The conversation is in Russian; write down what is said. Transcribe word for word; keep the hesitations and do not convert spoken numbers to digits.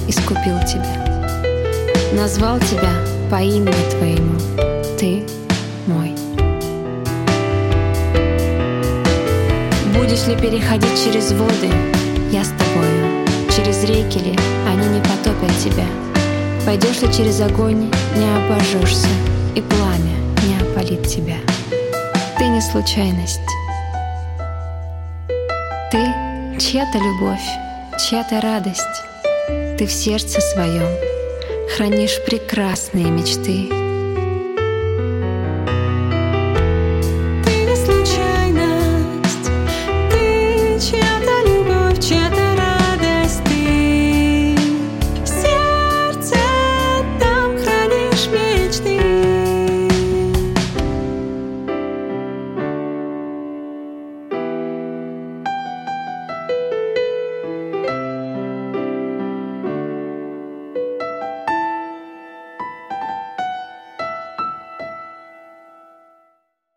искупил тебя, назвал тебя по имени твоему. Ты мой. Будешь ли переходить через воды, я с тобою. Через реки ли, они не потопят тебя. Пойдешь ли через огонь, не обожжешься, и пламя не опалит тебя. Ты не случайность. Ты чья-то любовь, чья-то радость. Ты в сердце своем хранишь прекрасные мечты.